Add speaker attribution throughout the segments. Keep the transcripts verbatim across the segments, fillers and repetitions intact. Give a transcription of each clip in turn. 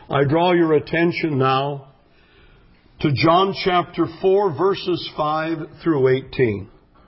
Speaker 1: I draw your attention now to John chapter four, verses five through eighteen.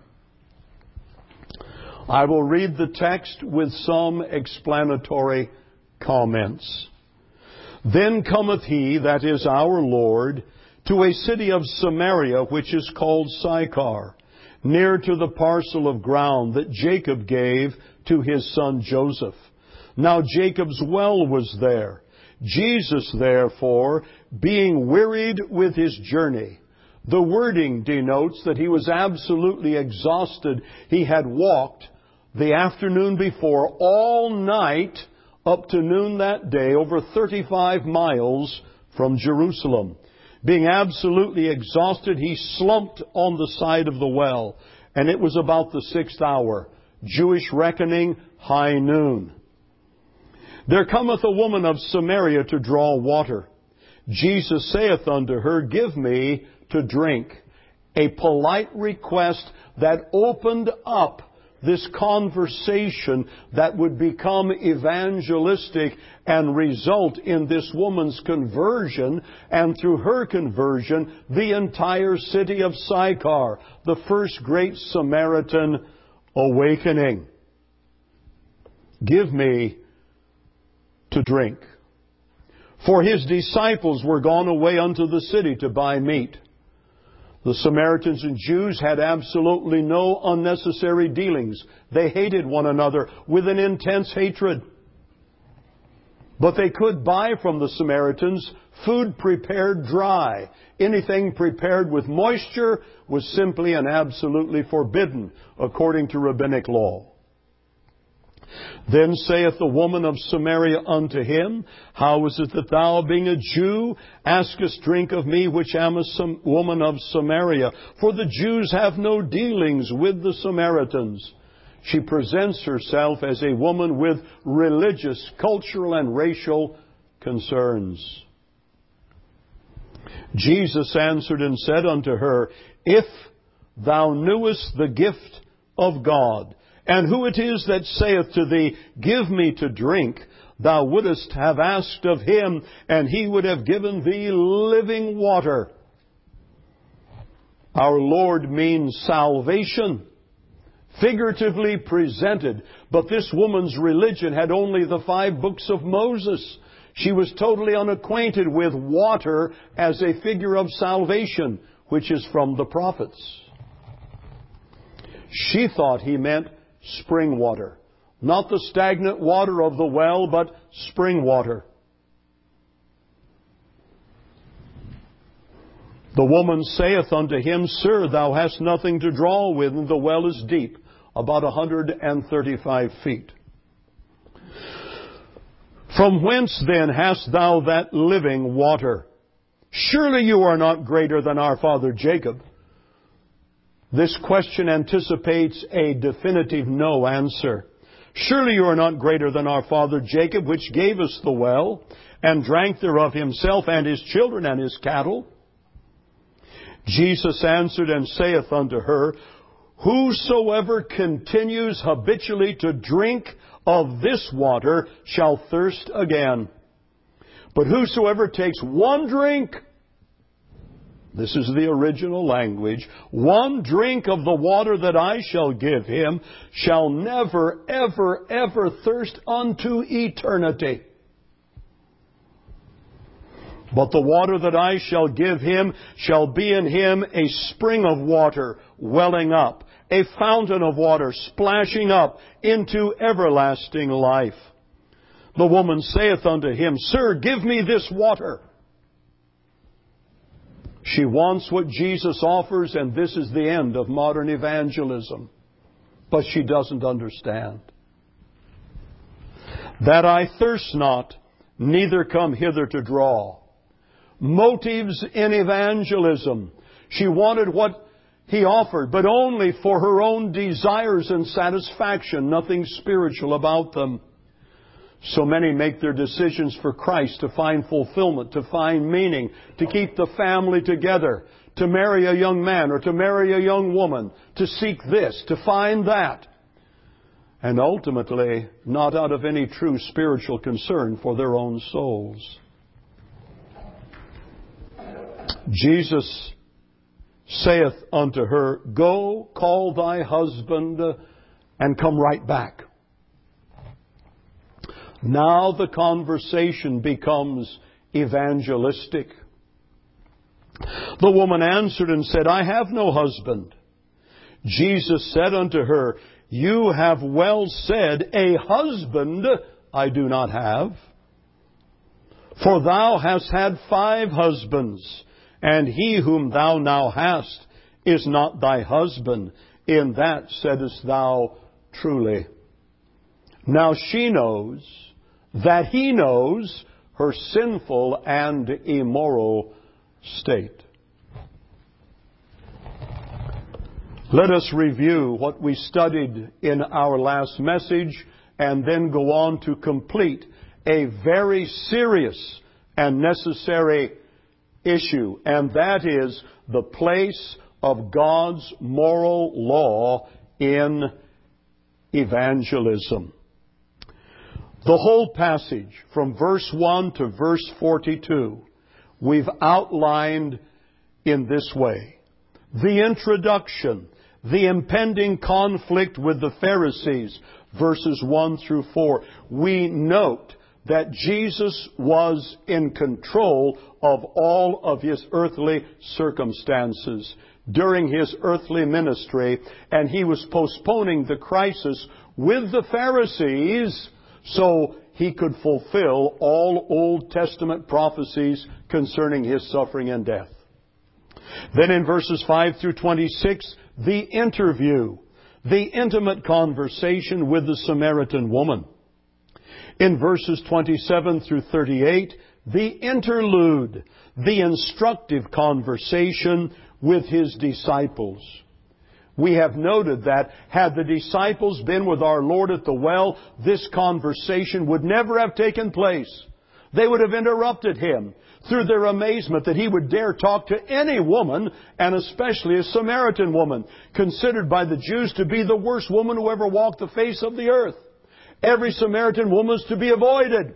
Speaker 1: I will read the text with some explanatory comments. Then cometh he, that is our Lord, to a city of Samaria, which is called Sychar, near to the parcel of ground that Jacob gave to his son Joseph. Now Jacob's well was there. Jesus, therefore, being wearied with his journey. The wording denotes that he was absolutely exhausted. He had walked the afternoon before all night up to noon that day, over thirty-five miles from Jerusalem. Being absolutely exhausted, he slumped on the side of the well, and it was about the sixth hour, Jewish reckoning, high noon. There cometh a woman of Samaria to draw water. Jesus saith unto her, Give me to drink. A polite request that opened up this conversation that would become evangelistic and result in this woman's conversion, and through her conversion, the entire city of Sychar, the first great Samaritan awakening. Give me to drink. For his disciples were gone away unto the city to buy meat. The Samaritans and Jews had absolutely no unnecessary dealings. They hated one another with an intense hatred. But they could buy from the Samaritans food prepared dry. Anything prepared with moisture was simply and absolutely forbidden according to rabbinic law. Then saith the woman of Samaria unto him, How is it that thou, being a Jew, askest drink of me, which am a Sam- woman of Samaria? For the Jews have no dealings with the Samaritans. She presents herself as a woman with religious, cultural, and racial concerns. Jesus answered and said unto her, If thou knewest the gift of God, and who it is that saith to thee, Give me to drink, thou wouldest have asked of him, and he would have given thee living water. Our Lord means salvation, figuratively presented. But this woman's religion had only the five books of Moses. She was totally unacquainted with water as a figure of salvation, which is from the prophets. She thought he meant spring water. Not the stagnant water of the well, but spring water. The woman saith unto him, Sir, thou hast nothing to draw with, and the well is deep, about a hundred and thirty-five feet. From whence then hast thou that living water? Surely you are not greater than our father Jacob. This question anticipates a definitive no answer. Surely you are not greater than our father Jacob, which gave us the well, and drank thereof himself, and his children, and his cattle. Jesus answered and saith unto her, Whosoever continues habitually to drink of this water shall thirst again. But whosoever takes one drink, this is the original language, one drink of the water that I shall give him shall never, ever, ever thirst unto eternity. But the water that I shall give him shall be in him a spring of water welling up, a fountain of water splashing up into everlasting life. The woman saith unto him, Sir, give me this water. She wants what Jesus offers, and this is the end of modern evangelism. But she doesn't understand. That I thirst not, neither come hither to draw. Motives in evangelism. She wanted what he offered, but only for her own desires and satisfaction, nothing spiritual about them. So many make their decisions for Christ to find fulfillment, to find meaning, to keep the family together, to marry a young man or to marry a young woman, to seek this, to find that. And ultimately, not out of any true spiritual concern for their own souls. Jesus saith unto her, Go, call thy husband, and come right back. Now the conversation becomes evangelistic. The woman answered and said, I have no husband. Jesus said unto her, You have well said, A husband I do not have. For thou hast had five husbands, and he whom thou now hast is not thy husband. In that saidest thou truly. Now she knows that he knows her sinful and immoral state. Let us review what we studied in our last message and then go on to complete a very serious and necessary issue, and that is the place of God's moral law in evangelism. The whole passage from verse one to verse forty-two we've outlined in this way. The introduction, the impending conflict with the Pharisees, verses one through four. We note that Jesus was in control of all of His earthly circumstances during His earthly ministry, and He was postponing the crisis with the Pharisees so He could fulfill all Old Testament prophecies concerning His suffering and death. Then in verses five through twenty-six, the interview, the intimate conversation with the Samaritan woman. In verses twenty-seven through thirty-eight, the interlude, the instructive conversation with His disciples. We have noted that had the disciples been with our Lord at the well, this conversation would never have taken place. They would have interrupted Him through their amazement that He would dare talk to any woman, and especially a Samaritan woman, considered by the Jews to be the worst woman who ever walked the face of the earth. Every Samaritan woman is to be avoided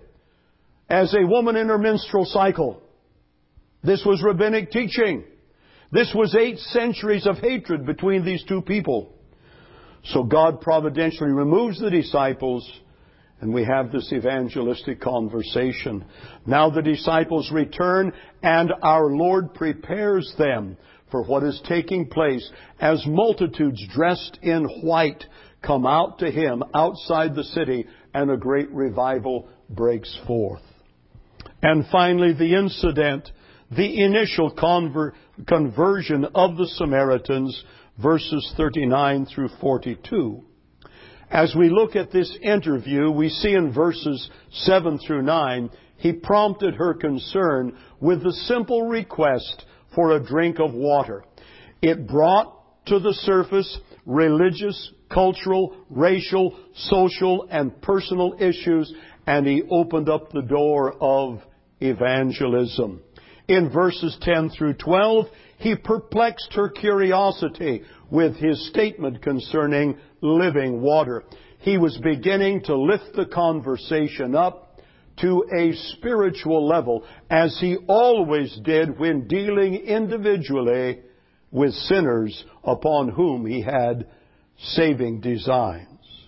Speaker 1: as a woman in her menstrual cycle. This was rabbinic teaching. This was eight centuries of hatred between these two people. So God providentially removes the disciples, and we have this evangelistic conversation. Now the disciples return, and our Lord prepares them for what is taking place as multitudes dressed in white come out to Him outside the city, and a great revival breaks forth. And finally, the incident, the initial conver- conversion of the Samaritans, verses thirty-nine through forty-two. As we look at this interview, we see in verses seven through nine, He prompted her concern with the simple request for a drink of water. It brought to the surface religious, cultural, racial, social, and personal issues, and He opened up the door of evangelism. In verses ten through twelve, He perplexed her curiosity with His statement concerning living water. He was beginning to lift the conversation up to a spiritual level, as He always did when dealing individually with sinners upon whom He had saving designs.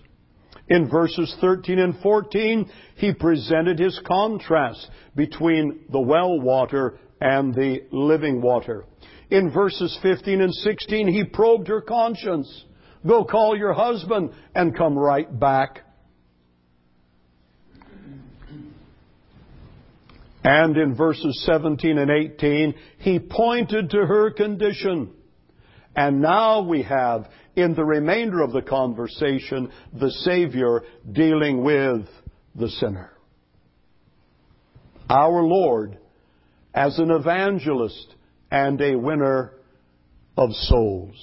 Speaker 1: In verses thirteen and fourteen, He presented His contrast between the well water and the living water. In verses fifteen and sixteen, He probed her conscience. Go call your husband and come right back. And in verses seventeen and eighteen, He pointed to her condition. And now we have, in the remainder of the conversation, the Savior dealing with the sinner. Our Lord as an evangelist and a winner of souls.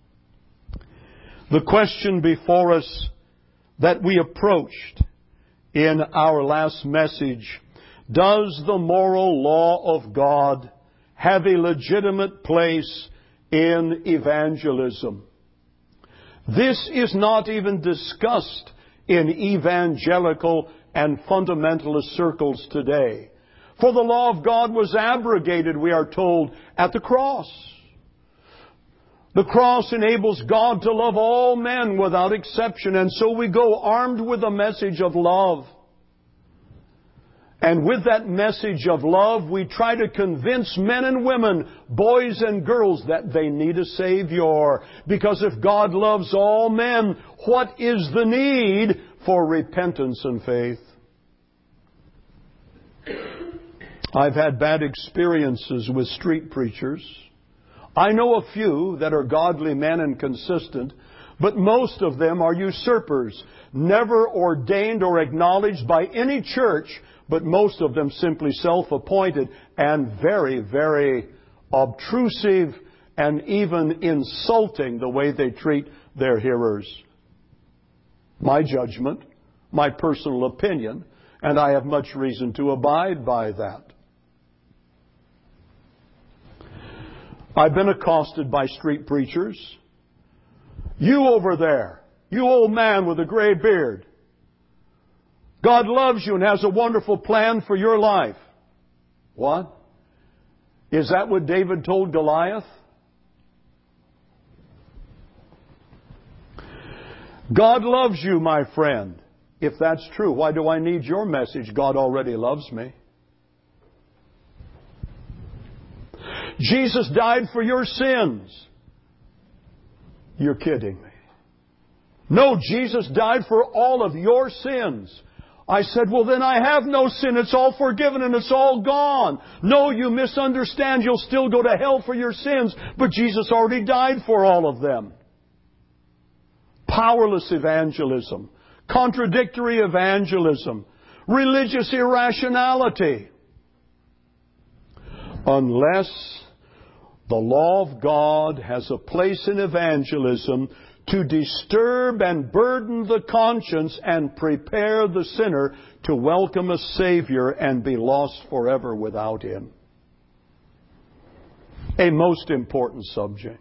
Speaker 1: The question before us that we approached in our last message: does the moral law of God have a legitimate place in evangelism? This is not even discussed in evangelical and fundamentalist circles today. For the law of God was abrogated, we are told, at the cross. The cross enables God to love all men without exception, and so we go armed with a message of love. And with that message of love, we try to convince men and women, boys and girls, that they need a Savior. Because if God loves all men, what is the need for repentance and faith? I've had bad experiences with street preachers. I know a few that are godly men and consistent, but most of them are usurpers, never ordained or acknowledged by any church, but most of them simply self-appointed and very, very obtrusive and even insulting the way they treat their hearers. My judgment, my personal opinion, and I have much reason to abide by that. I've been accosted by street preachers. You over there, you old man with a gray beard. God loves you and has a wonderful plan for your life. What? Is that what David told Goliath? God loves you, my friend. If that's true, why do I need your message? God already loves me. Jesus died for your sins. You're kidding me. No, Jesus died for all of your sins. I said, well, then I have no sin. It's all forgiven and it's all gone. No, you misunderstand. You'll still go to hell for your sins, but Jesus already died for all of them. Powerless evangelism, contradictory evangelism, religious irrationality. Unless the law of God has a place in evangelism to disturb and burden the conscience and prepare the sinner to welcome a Savior and be lost forever without Him. A most important subject.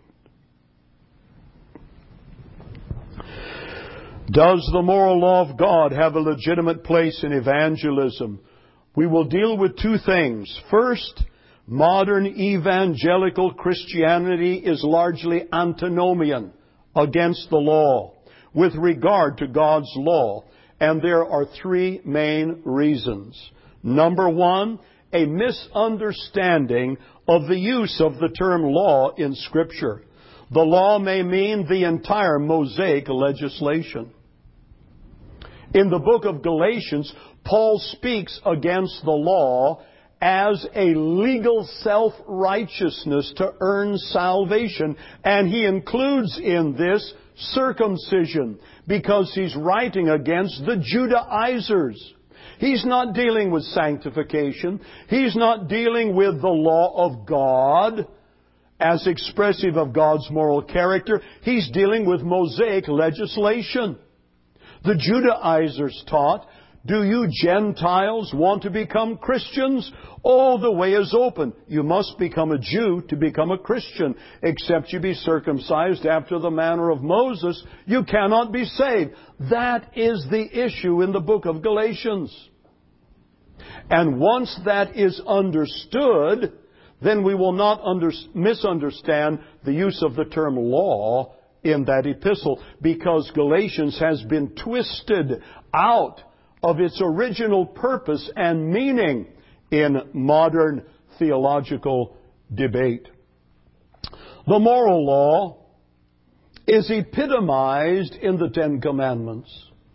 Speaker 1: Does the moral law of God have a legitimate place in evangelism? We will deal with two things. First, modern evangelical Christianity is largely antinomian, against the law, with regard to God's law. And there are three main reasons. Number one, a misunderstanding of the use of the term law in Scripture. The law may mean the entire Mosaic legislation. In the book of Galatians, Paul speaks against the law as a legal self-righteousness to earn salvation. And he includes in this circumcision because he's writing against the Judaizers. He's not dealing with sanctification. He's not dealing with the law of God as expressive of God's moral character. He's dealing with Mosaic legislation. The Judaizers taught, do you Gentiles want to become Christians? Oh, the way is open. You must become a Jew to become a Christian. Except you be circumcised after the manner of Moses, you cannot be saved. That is the issue in the book of Galatians. And once that is understood, then we will not under, misunderstand the use of the term law in that epistle, because Galatians has been twisted out of its original purpose and meaning in modern theological debate. The moral law is epitomized in the Ten Commandments.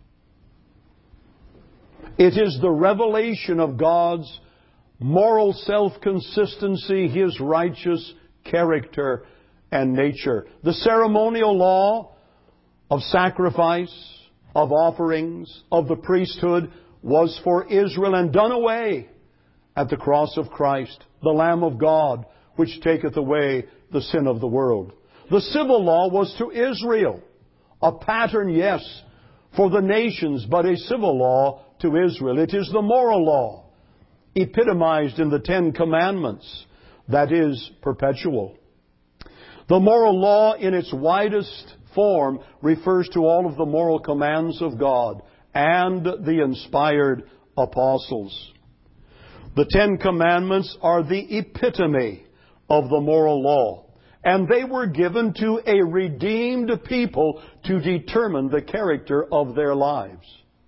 Speaker 1: It is the revelation of God's moral self-consistency, His righteous character and nature. The ceremonial law of sacrifice, of offerings, of the priesthood was for Israel and done away at the cross of Christ, the Lamb of God, which taketh away the sin of the world. The civil law was to Israel, a pattern, yes, for the nations, but a civil law to Israel. It is the moral law, epitomized in the Ten Commandments, that is perpetual. The moral law in its widest form refers to all of the moral commands of God and the inspired apostles. The Ten Commandments are the epitome of the moral law, and they were given to a redeemed people to determine the character of their lives.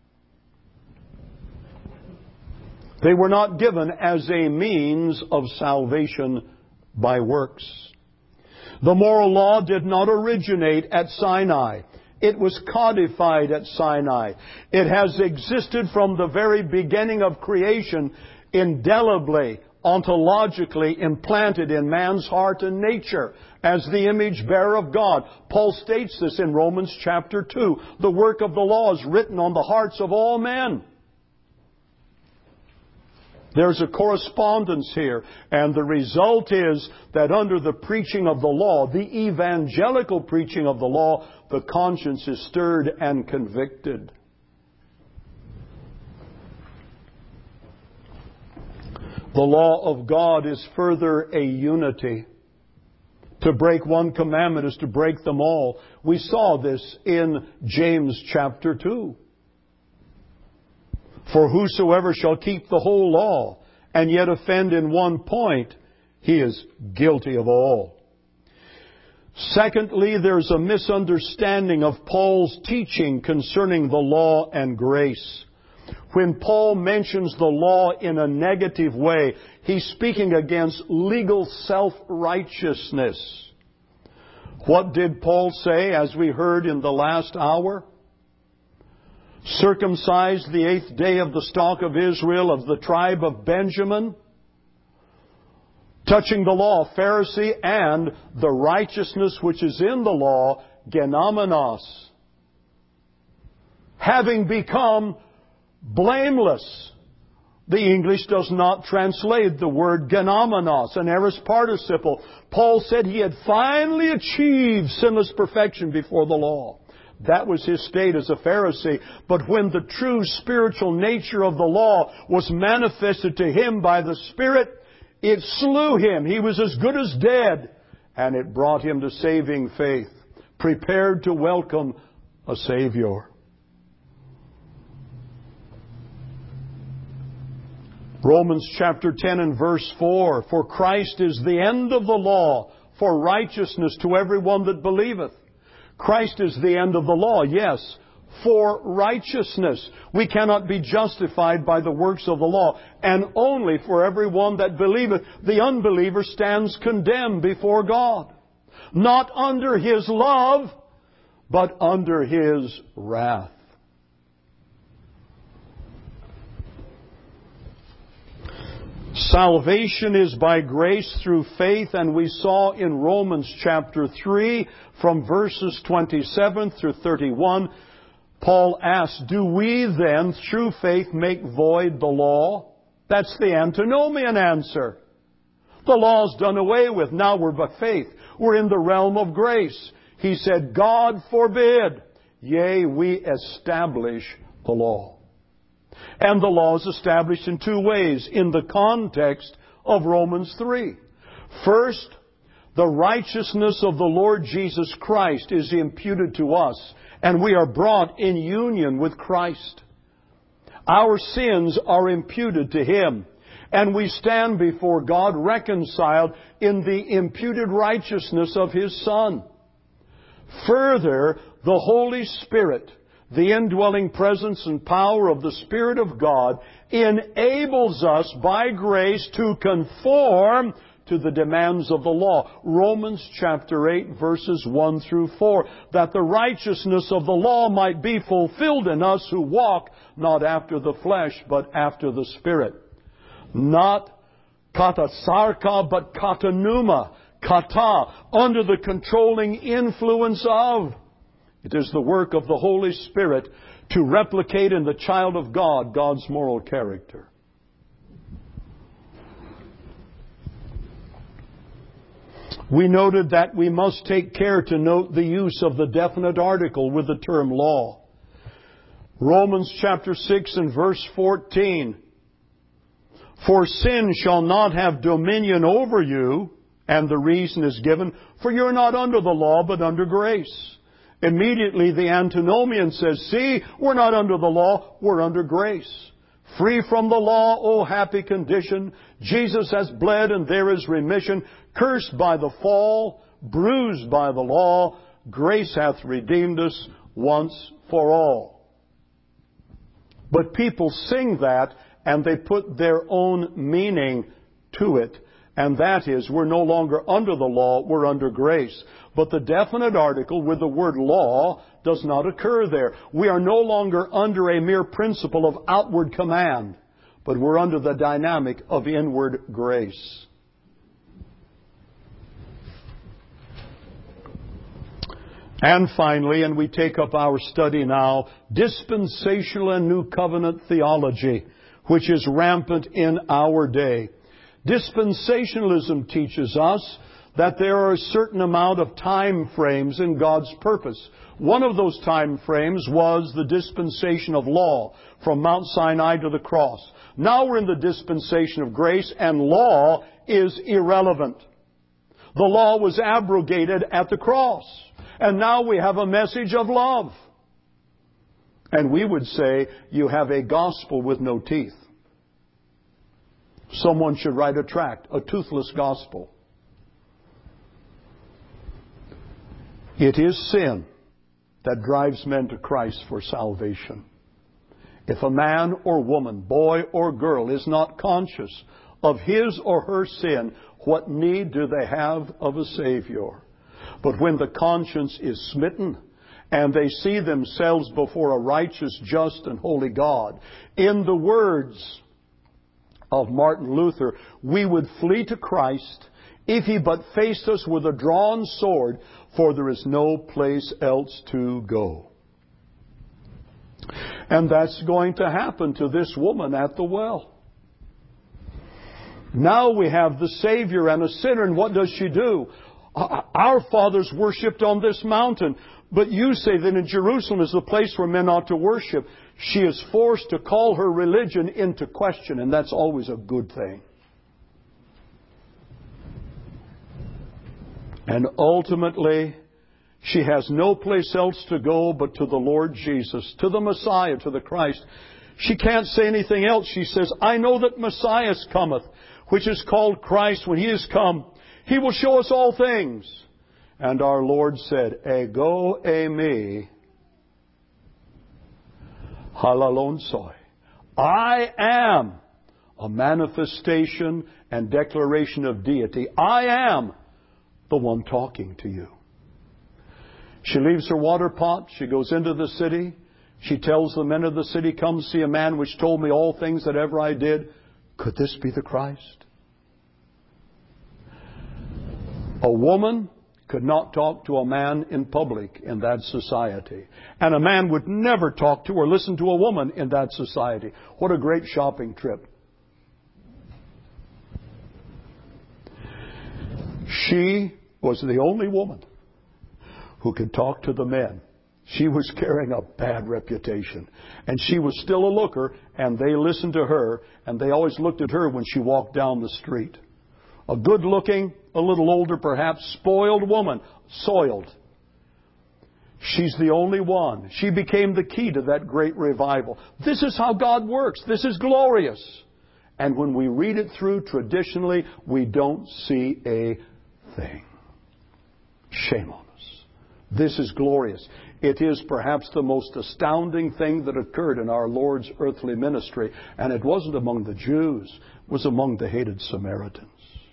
Speaker 1: They were not given as a means of salvation by works. The moral law did not originate at Sinai. It was codified at Sinai. It has existed from the very beginning of creation, indelibly, ontologically implanted in man's heart and nature as the image bearer of God. Paul states this in Romans chapter two. The work of the law is written on the hearts of all men. There's a correspondence here, and the result is that under the preaching of the law, the evangelical preaching of the law, the conscience is stirred and convicted. The law of God is further a unity. To break one commandment is to break them all. We saw this in James chapter two. For whosoever shall keep the whole law and yet offend in one point, he is guilty of all. Secondly, there's a misunderstanding of Paul's teaching concerning the law and grace. When Paul mentions the law in a negative way, he's speaking against legal self-righteousness. What did Paul say, as we heard in the last hour? Circumcised the eighth day of the stock of Israel, of the tribe of Benjamin. Touching the law, Pharisee, and the righteousness which is in the law, genomenos. Having become blameless. The English does not translate the word genomenos, an aorist participle. Paul said he had finally achieved sinless perfection before the law. That was his state as a Pharisee. But when the true spiritual nature of the law was manifested to him by the Spirit, it slew him. He was as good as dead. And it brought him to saving faith, prepared to welcome a Savior. Romans chapter ten and verse four, For Christ is the end of the law, for righteousness to everyone that believeth. Christ is the end of the law, yes, for righteousness. We cannot be justified by the works of the law, and only for everyone that believeth. The unbeliever stands condemned before God, not under His love, but under His wrath. Salvation is by grace through faith, and we saw in Romans chapter three, from verses twenty-seven through thirty-one, Paul asks, do we then through faith make void the law? That's the antinomian answer. The law's done away with. Now we're by faith. We're in the realm of grace. He said, God forbid. Yea, we establish the law. And the law is established in two ways in the context of Romans three. First, the righteousness of the Lord Jesus Christ is imputed to us, and we are brought in union with Christ. Our sins are imputed to Him, and we stand before God reconciled in the imputed righteousness of His Son. Further, the Holy Spirit, the indwelling presence and power of the Spirit of God, enables us by grace to conform to the demands of the law. Romans chapter eight, verses one through four. That the righteousness of the law might be fulfilled in us who walk not after the flesh, but after the Spirit. Not katasarka, but katanuma, kata, under the controlling influence of. It is the work of the Holy Spirit to replicate in the child of God God's moral character. We noted that we must take care to note the use of the definite article with the term law. Romans chapter six and verse fourteen. For sin shall not have dominion over you, and the reason is given, for you're not under the law but under grace. Immediately the antinomian says, see, we're not under the law, we're under grace. Free from the law, oh happy condition. Jesus has bled and there is remission. Cursed by the fall, bruised by the law, grace hath redeemed us once for all. But people sing that and they put their own meaning to it. And that is, we're no longer under the law, we're under grace. But the definite article with the word law does not occur there. We are no longer under a mere principle of outward command, but we're under the dynamic of inward grace. And finally, and we take up our study now, dispensational and new covenant theology, which is rampant in our day. Dispensationalism teaches us that there are a certain amount of time frames in God's purpose. One of those time frames was the dispensation of law, from Mount Sinai to the cross. Now we're in the dispensation of grace, and law is irrelevant. The law was abrogated at the cross, and now we have a message of love. And we would say you have a gospel with no teeth. Someone should write a tract, a toothless gospel. It is sin that drives men to Christ for salvation. If a man or woman, boy or girl, is not conscious of his or her sin, what need do they have of a Savior? But when the conscience is smitten and they see themselves before a righteous, just, and holy God, in the words of Martin Luther, we would flee to Christ if He but faced us with a drawn sword, for there is no place else to go. And that's going to happen to this woman at the well. Now we have the Savior and a sinner, and what does she do? Our fathers worshipped on this mountain, but you say that in Jerusalem is the place where men ought to worship. She is forced to call her religion into question, and that's always a good thing. And ultimately, she has no place else to go but to the Lord Jesus, to the Messiah, to the Christ. She can't say anything else. She says, I know that Messiah cometh, which is called Christ. When He is come, He will show us all things. And our Lord said, Ego eimi halalonsoi. I am a manifestation and declaration of deity. I am the one talking to you. She leaves her water pot. She goes into the city. She tells the men of the city, come see a man which told me all things that ever I did. Could this be the Christ? A woman could not talk to a man in public in that society. And a man would never talk to or listen to a woman in that society. What a great shopping trip. She was the only woman who could talk to the men. She was carrying a bad reputation. And she was still a looker, and they listened to her, and they always looked at her when she walked down the street. A good-looking, a little older perhaps, spoiled woman, soiled. She's the only one. She became the key to that great revival. This is how God works. This is glorious. And when we read it through traditionally, we don't see a thing. Shame on us. This is glorious. It is perhaps the most astounding thing that occurred in our Lord's earthly ministry. And it wasn't among the Jews. It was among the hated Samaritans.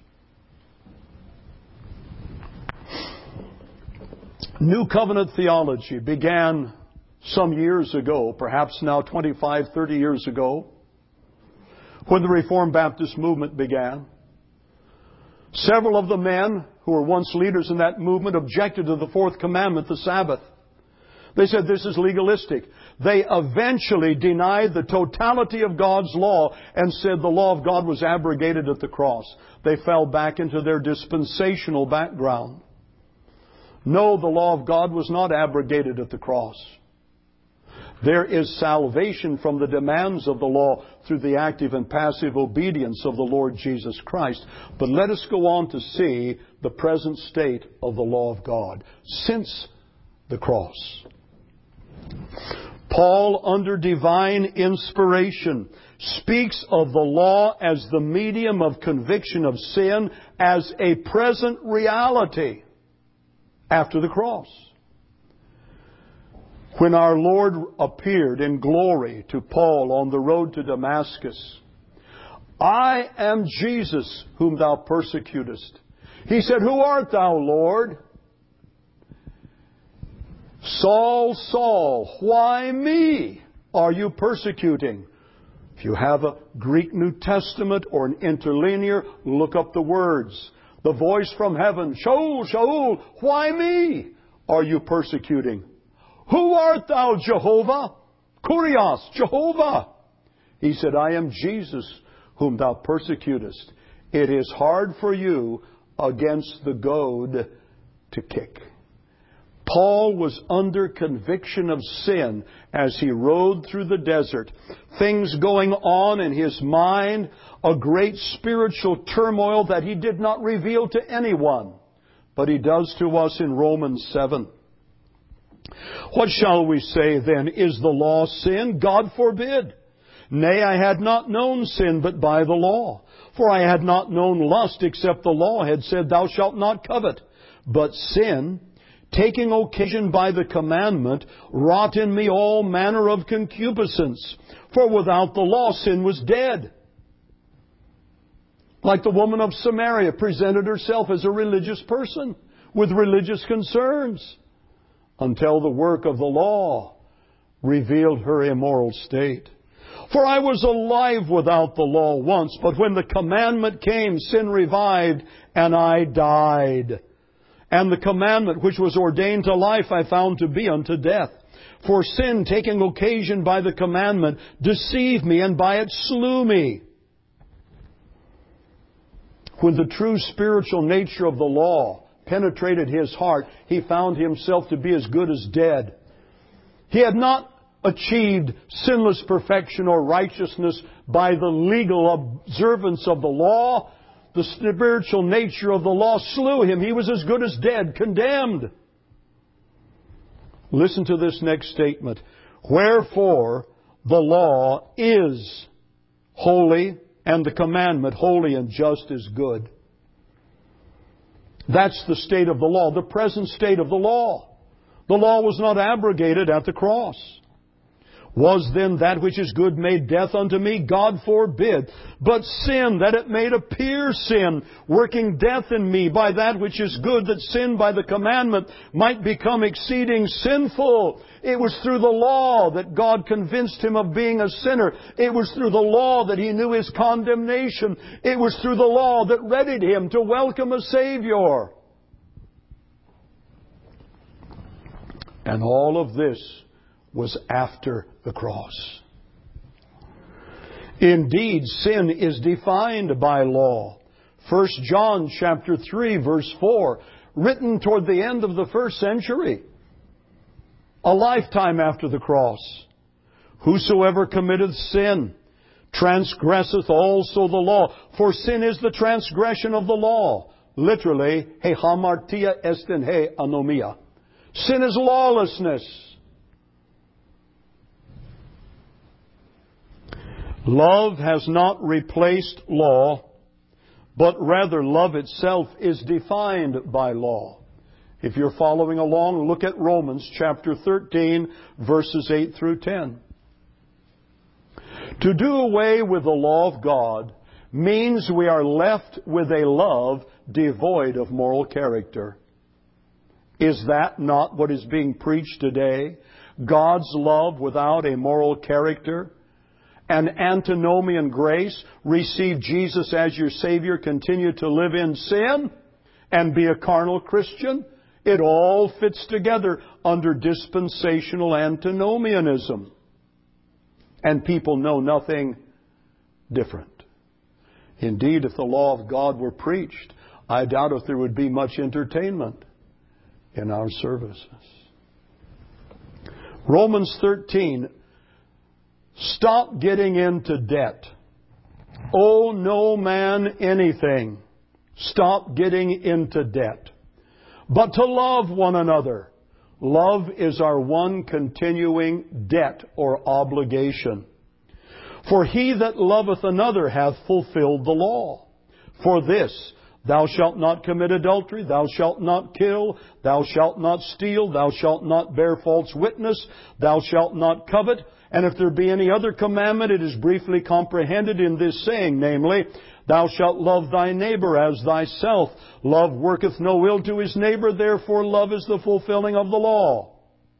Speaker 1: New covenant theology began some years ago, perhaps now twenty-five, thirty years ago, when the Reformed Baptist movement began. Several of the men who were once leaders in that movement objected to the fourth commandment, the Sabbath. They said this is legalistic. They eventually denied the totality of God's law and said the law of God was abrogated at the cross. They fell back into their dispensational background. No, the law of God was not abrogated at the cross. There is salvation from the demands of the law through the active and passive obedience of the Lord Jesus Christ. But let us go on to see the present state of the law of God since the cross. Paul, under divine inspiration, speaks of the law as the medium of conviction of sin as a present reality after the cross. When our Lord appeared in glory to Paul on the road to Damascus, I am Jesus whom thou persecutest. He said, Who art thou, Lord? Saul, Saul, why me are you persecuting? If you have a Greek New Testament or an interlinear, look up the words. The voice from heaven, Shaul, Shaul, why me are you persecuting? Who art thou, Jehovah? Kurios, Jehovah. He said, I am Jesus whom thou persecutest. It is hard for you against the goad to kick. Paul was under conviction of sin as he rode through the desert. Things going on in his mind, a great spiritual turmoil that he did not reveal to anyone, but he does to us in Romans seven. What shall we say then? Is the law sin? God forbid. Nay, I had not known sin but by the law. For I had not known lust except the law had said, Thou shalt not covet. But sin, taking occasion by the commandment, wrought in me all manner of concupiscence. For without the law sin was dead. Like the woman of Samaria presented herself as a religious person with religious concerns, until the work of the law revealed her immoral state. For I was alive without the law once, but when the commandment came, sin revived, and I died. And the commandment which was ordained to life I found to be unto death. For sin, taking occasion by the commandment, deceived me, and by it slew me. When the true spiritual nature of the law penetrated his heart, he found himself to be as good as dead. He had not achieved sinless perfection or righteousness by the legal observance of the law. The spiritual nature of the law slew him. He was as good as dead, condemned. Listen to this next statement. Wherefore the law is holy, and the commandment holy and just is good. That's the state of the law, the present state of the law. The law was not abrogated at the cross. Was then that which is good made death unto me? God forbid. But sin, that it made appear sin, working death in me by that which is good, that sin by the commandment might become exceeding sinful. It was through the law that God convinced him of being a sinner. It was through the law that he knew his condemnation. It was through the law that readied him to welcome a Savior. And all of this was after the cross. Indeed, sin is defined by law. First John chapter three, verse four, written toward the end of the first century, a lifetime after the cross. Whosoever committeth sin transgresseth also the law, for sin is the transgression of the law. Literally, he hamartia estin he anomia. Sin is lawlessness. Love has not replaced law, but rather love itself is defined by law. If you're following along, look at Romans chapter thirteen, verses eight through ten. To do away with the law of God means we are left with a love devoid of moral character. Is that not what is being preached today? God's love without a moral character? An antinomian grace, receive Jesus as your Savior, continue to live in sin, and be a carnal Christian? It all fits together under dispensational antinomianism. And people know nothing different. Indeed, if the law of God were preached, I doubt if there would be much entertainment in our services. Romans thirteen, stop getting into debt. Owe no man anything. Stop getting into debt. But to love one another. Love is our one continuing debt or obligation. For he that loveth another hath fulfilled the law. For this, thou shalt not commit adultery, thou shalt not kill, thou shalt not steal, thou shalt not bear false witness, thou shalt not covet. And if there be any other commandment, it is briefly comprehended in this saying, namely, thou shalt love thy neighbor as thyself. Love worketh no ill to his neighbor, therefore love is the fulfilling of the law.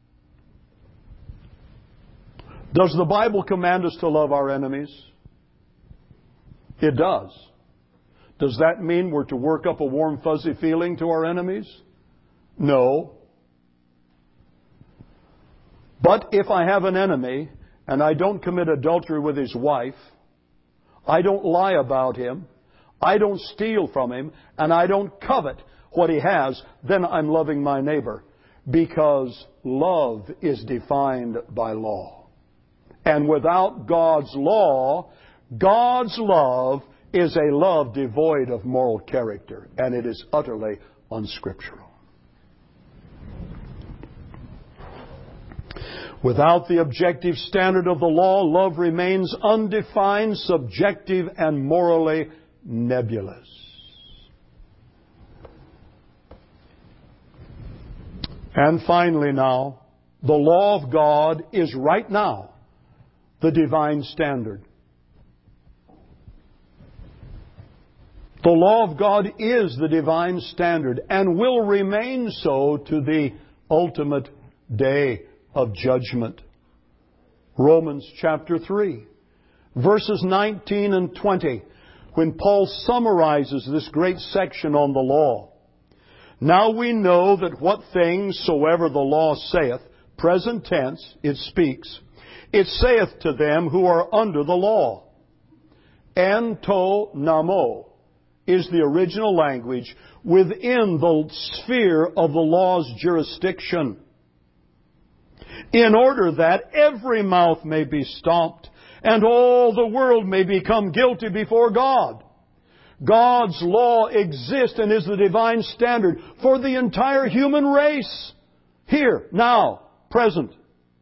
Speaker 1: Does the Bible command us to love our enemies? It does. Does that mean we're to work up a warm, fuzzy feeling to our enemies? No. But if I have an enemy and I don't commit adultery with his wife, I don't lie about him, I don't steal from him, and I don't covet what he has, then I'm loving my neighbor. Because love is defined by law. And without God's law, God's love is a love devoid of moral character, and it is utterly unscriptural. Without the objective standard of the law, love remains undefined, subjective, and morally nebulous. And finally now, the law of God is right now the divine standard. The law of God is the divine standard and will remain so to the ultimate day of judgment. Romans chapter three, verses nineteen and twenty, when Paul summarizes this great section on the law. Now we know that what things soever the law saith, present tense, it speaks, it saith to them who are under the law. Ento namo is the original language within the sphere of the law's jurisdiction, in order that every mouth may be stopped and all the world may become guilty before God. God's law exists and is the divine standard for the entire human race. Here, now, present.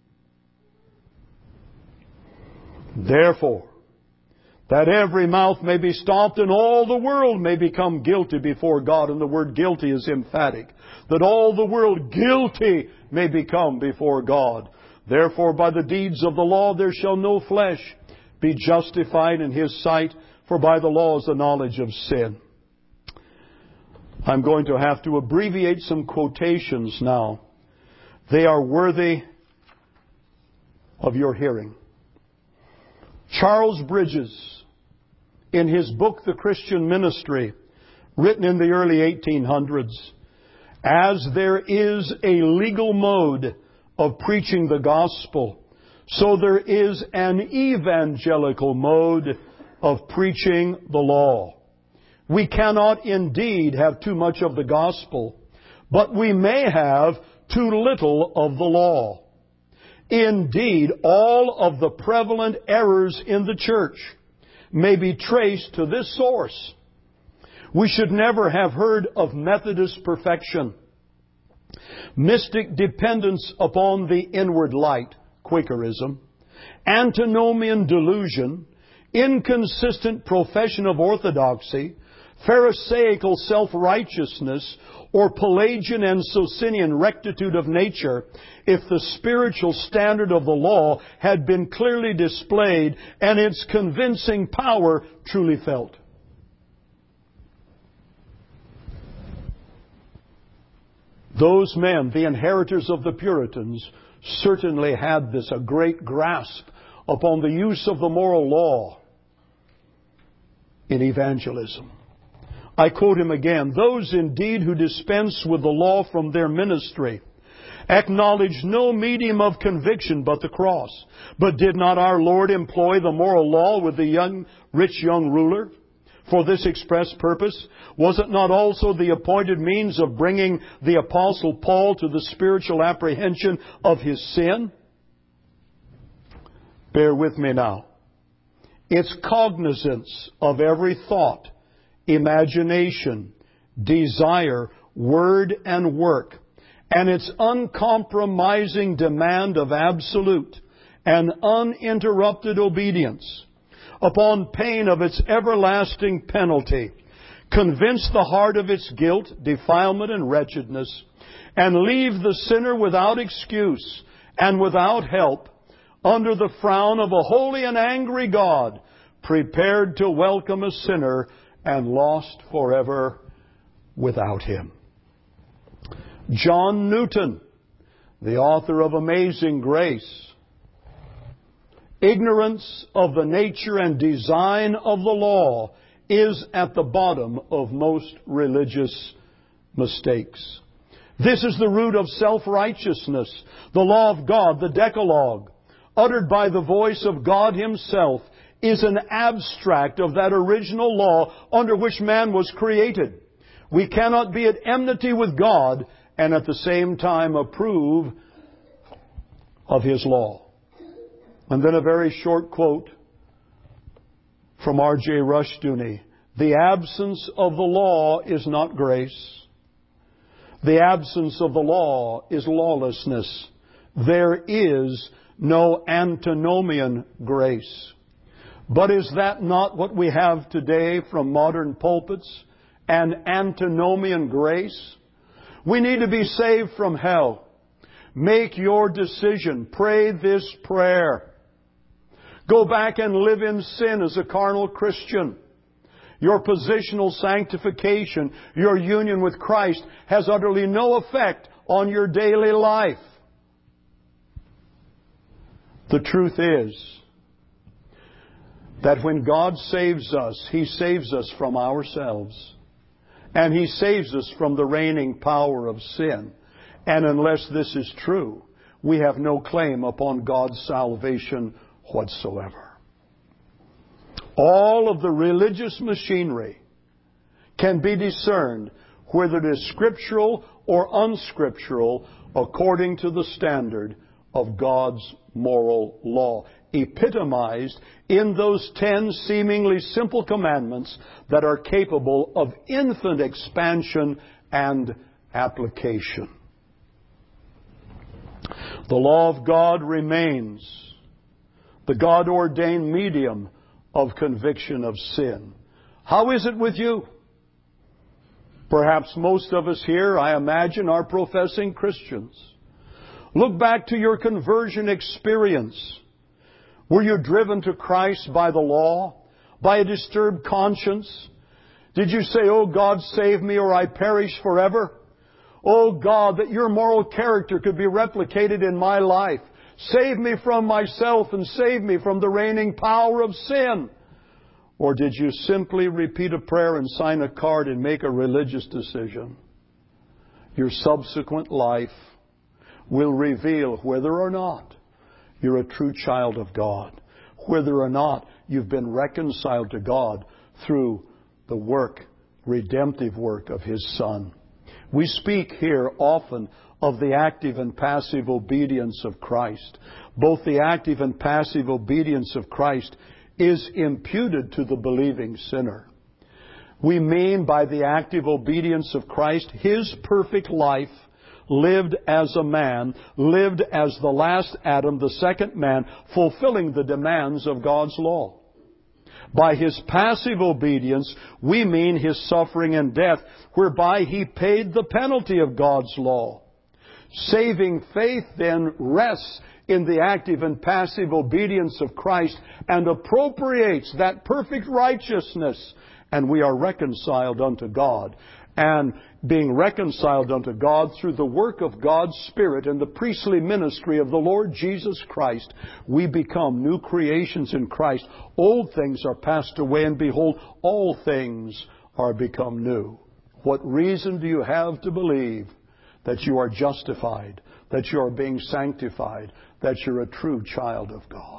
Speaker 1: Therefore, that every mouth may be stopped and all the world may become guilty before God. And the word guilty is emphatic. That all the world guilty may become before God. Therefore, by the deeds of the law there shall no flesh be justified in His sight, for by the law is the knowledge of sin. I'm going to have to abbreviate some quotations now. They are worthy of your hearing. Charles Bridges, in his book, The Christian Ministry, written in the early eighteen hundreds, as there is a legal mode of preaching the gospel, so there is an evangelical mode of preaching the law. We cannot indeed have too much of the gospel, but we may have too little of the law. Indeed, all of the prevalent errors in the church may be traced to this source. We should never have heard of Methodist perfection, mystic dependence upon the inward light, Quakerism, antinomian delusion, inconsistent profession of orthodoxy, Pharisaical self-righteousness, or Pelagian and Socinian rectitude of nature, if the spiritual standard of the law had been clearly displayed and its convincing power truly felt. Those men, the inheritors of the Puritans, certainly had this, a great grasp upon the use of the moral law in evangelism. I quote him again. Those indeed who dispense with the law from their ministry acknowledge no medium of conviction but the cross. But did not our Lord employ the moral law with the young, rich young ruler for this express purpose? Was it not also the appointed means of bringing the Apostle Paul to the spiritual apprehension of his sin? Bear with me now. It's cognizance of every thought, imagination, desire, word, and work, and its uncompromising demand of absolute and uninterrupted obedience upon pain of its everlasting penalty, convince the heart of its guilt, defilement, and wretchedness, and leave the sinner without excuse and without help under the frown of a holy and angry God, prepared to welcome a sinner and lost forever without Him. John Newton, the author of Amazing Grace. Ignorance of the nature and design of the law is at the bottom of most religious mistakes. This is the root of self-righteousness. The law of God, the Decalogue, uttered by the voice of God Himself, is an abstract of that original law under which man was created. We cannot be at enmity with God and at the same time approve of His law. And then a very short quote from R J Rushdoony. The absence of the law is not grace. The absence of the law is lawlessness. There is no antinomian grace. But is that not what we have today from modern pulpits? An antinomian grace? We need to be saved from hell. Make your decision. Pray this prayer. Go back and live in sin as a carnal Christian. Your positional sanctification, your union with Christ, has utterly no effect on your daily life. The truth is that when God saves us, He saves us from ourselves. And He saves us from the reigning power of sin. And unless this is true, we have no claim upon God's salvation whatsoever. All of the religious machinery can be discerned whether it is scriptural or unscriptural according to the standard of God's moral law, epitomized in those ten seemingly simple commandments that are capable of infinite expansion and application. The law of God remains the God-ordained medium of conviction of sin. How is it with you? Perhaps most of us here, I imagine, are professing Christians. Look back to your conversion experience. Were you driven to Christ by the law? By a disturbed conscience? Did you say, "Oh God, save me or I perish forever"? "Oh God, that your moral character could be replicated in my life. Save me from myself and save me from the reigning power of sin"? Or did you simply repeat a prayer and sign a card and make a religious decision? Your subsequent life will reveal whether or not you're a true child of God, whether or not you've been reconciled to God through the work, redemptive work of His Son. We speak here often of the active and passive obedience of Christ. Both the active and passive obedience of Christ is imputed to the believing sinner. We mean by the active obedience of Christ His perfect life, lived as a man, lived as the last Adam, the second man, fulfilling the demands of God's law. By His passive obedience, we mean His suffering and death, whereby He paid the penalty of God's law. Saving faith then rests in the active and passive obedience of Christ and appropriates that perfect righteousness, and we are reconciled unto God. And being reconciled unto God through the work of God's Spirit and the priestly ministry of the Lord Jesus Christ, we become new creations in Christ. Old things are passed away, and behold, all things are become new. What reason do you have to believe that you are justified, that you are being sanctified, that you're a true child of God?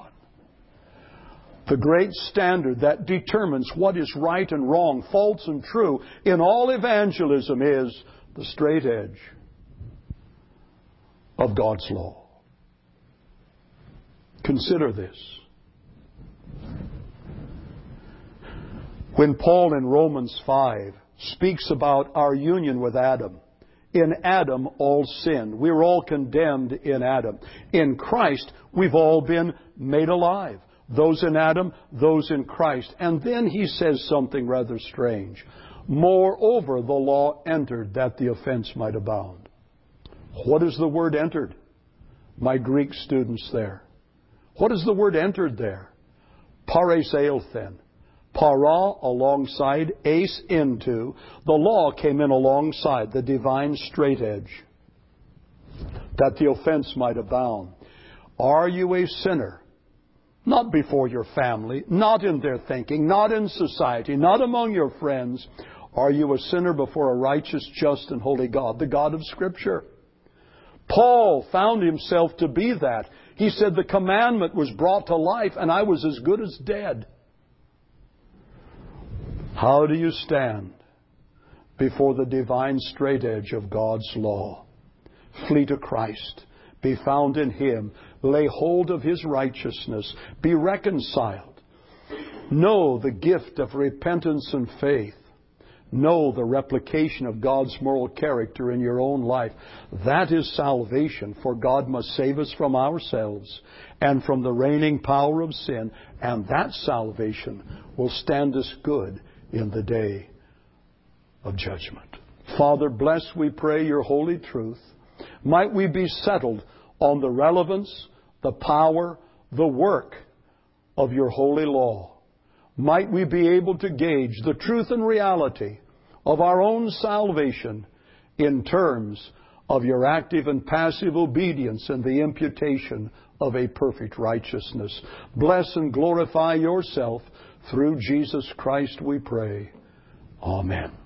Speaker 1: The great standard that determines what is right and wrong, false and true in all evangelism is the straight edge of God's law. Consider this. When Paul in Romans five speaks about our union with Adam, in Adam all sinned. We were all condemned in Adam. In Christ, we've all been made alive. Those in Adam, those in Christ. And then he says something rather strange. Moreover, the law entered that the offense might abound. What is the word entered? My Greek students there. What is the word entered there? Paraseilthen. Para, alongside, ace, into. The law came in alongside, the divine straight edge, that the offense might abound. Are you a sinner? Not before your family, not in their thinking, not in society, not among your friends. Are you a sinner before a righteous, just, and holy God, the God of Scripture? Paul found himself to be that. He said the commandment was brought to life and I was as good as dead. How do you stand before the divine straight edge of God's law? Flee to Christ. Be found in Him. Lay hold of His righteousness. Be reconciled. Know the gift of repentance and faith. Know the replication of God's moral character in your own life. That is salvation, for God must save us from ourselves and from the reigning power of sin, and that salvation will stand us good in the day of judgment. Father, bless, we pray, your holy truth. Might we be settled on the relevance, the power, the work of your holy law. Might we be able to gauge the truth and reality of our own salvation in terms of your active and passive obedience and the imputation of a perfect righteousness. Bless and glorify yourself through Jesus Christ, we pray. Amen.